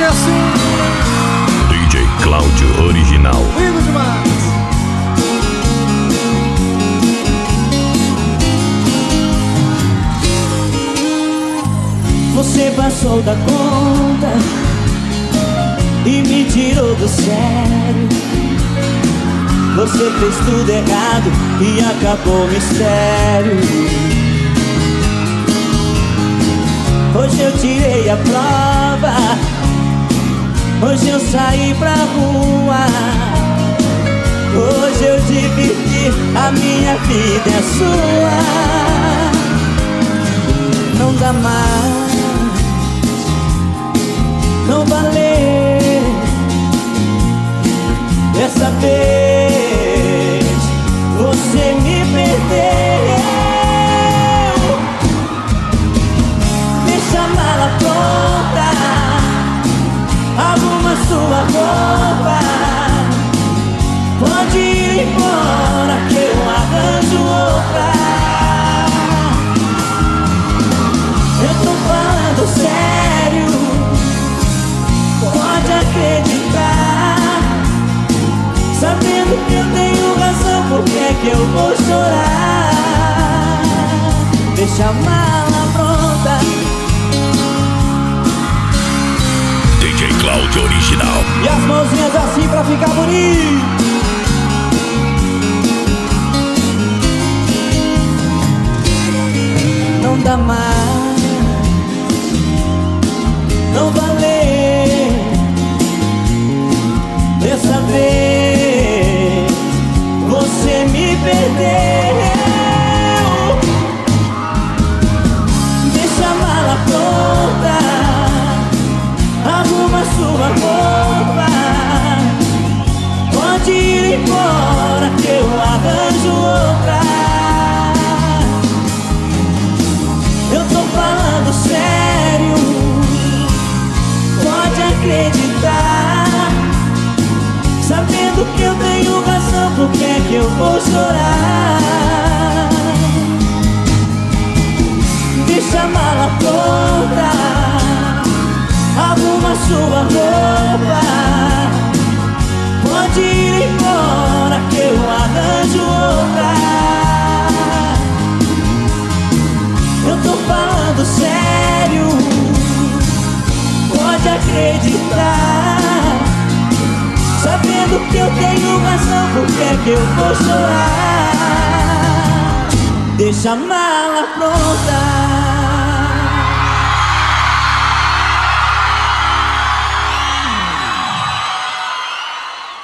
assim. DJ Cláudio Original. Lindo demais. Você passou da conta e me tirou do sério. Você fez tudo errado e acabou o mistério. Hoje eu tirei a prova, hoje eu saí pra rua, hoje eu dividi, a minha vida é sua. Não dá mais, não valeu. Dessa vez você me perdeu. Deixa a mala pronta, arruma sua roupa, pode ir embora que eu arranjo outra. Eu tô falando sério, pode acreditar. Sabendo que eu tenho razão, por que é que eu vou chorar? Deixa a mala pronta. DJ Cláudio Original. E as mãozinhas assim pra ficar bonito. Não dá mais, não valeu. Dessa vez você me perdeu. Deixa a mala pronta, arruma sua roupa, pode ir embora que eu arranjo outra. Eu tô falando sério, pode acreditar. Sabendo que eu tenho razão, por que é que eu vou chorar? Deixa a mala pronta, arruma sua roupa, pode ir embora que eu arranjo outra. Eu tô falando sério, pode acreditar. Sabendo que eu tenho razão, por que é que eu vou chorar? Deixa a mala pronta.